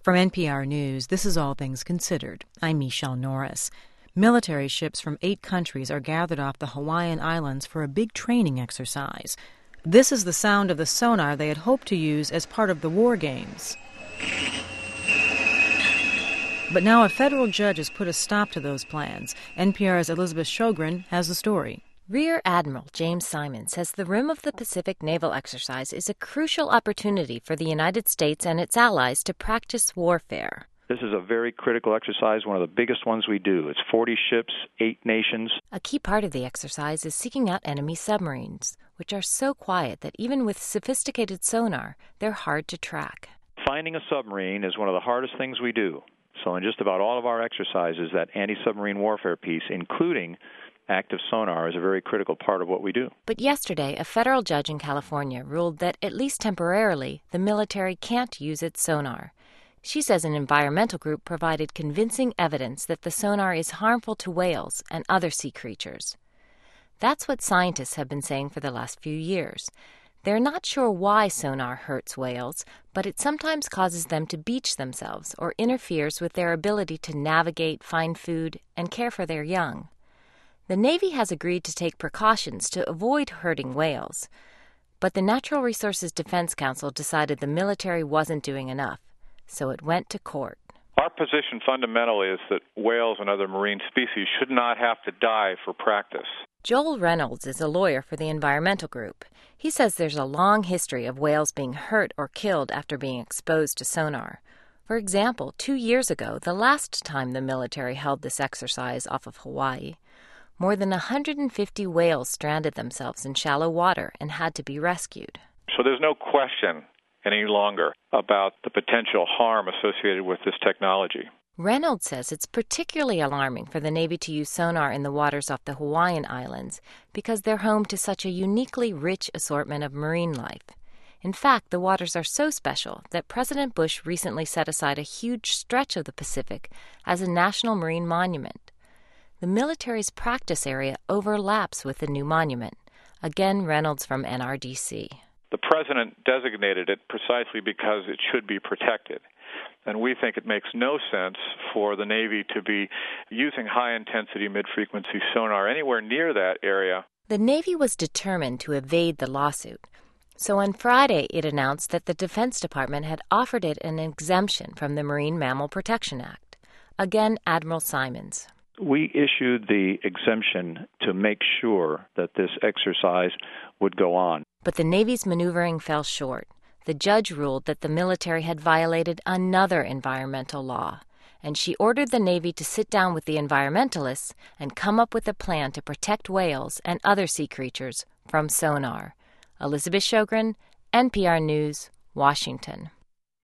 From NPR News, this is All Things Considered. I'm Michelle Norris. Military ships from 8 countries are gathered off the Hawaiian Islands for a big training exercise. This is the sound of the sonar they had hoped to use as part of the war games. But now a federal judge has put a stop to those plans. NPR's Elizabeth Shogren has the story. Rear Admiral James Simon says the Rim of the Pacific naval exercise is a crucial opportunity for the United States and its allies to practice warfare. This is a very critical exercise, one of the biggest ones we do. It's 40 ships, 8 nations. A key part of the exercise is seeking out enemy submarines, which are so quiet that even with sophisticated sonar, they're hard to track. Finding a submarine is one of the hardest things we do. So in just about all of our exercises, that anti-submarine warfare piece, including active sonar, is a very critical part of what we do. But yesterday, a federal judge in California ruled that, at least temporarily, the military can't use its sonar. She says an environmental group provided convincing evidence that the sonar is harmful to whales and other sea creatures. That's what scientists have been saying for the last few years. They're not sure why sonar hurts whales, but it sometimes causes them to beach themselves or interferes with their ability to navigate, find food, and care for their young. The Navy has agreed to take precautions to avoid hurting whales, but the Natural Resources Defense Council decided the military wasn't doing enough, so it went to court. Our position fundamentally is that whales and other marine species should not have to die for practice. Joel Reynolds is a lawyer for the environmental group. He says there's a long history of whales being hurt or killed after being exposed to sonar. For example, 2 years ago, the last time the military held this exercise off of Hawaii, more than 150 whales stranded themselves in shallow water and had to be rescued. So there's no question any longer about the potential harm associated with this technology. Reynolds says it's particularly alarming for the Navy to use sonar in the waters off the Hawaiian Islands because they're home to such a uniquely rich assortment of marine life. In fact, the waters are so special that President Bush recently set aside a huge stretch of the Pacific as a national marine monument. The military's practice area overlaps with the new monument. Again, Reynolds from NRDC. The president designated it precisely because it should be protected. And we think it makes no sense for the Navy to be using high-intensity, mid-frequency sonar anywhere near that area. The Navy was determined to evade the lawsuit. So on Friday, it announced that the Defense Department had offered it an exemption from the Marine Mammal Protection Act. Again, Admiral Simons. We issued the exemption to make sure that this exercise would go on. But the Navy's maneuvering fell short. The judge ruled that the military had violated another environmental law, and she ordered the Navy to sit down with the environmentalists and come up with a plan to protect whales and other sea creatures from sonar. Elizabeth Shogren, NPR News, Washington.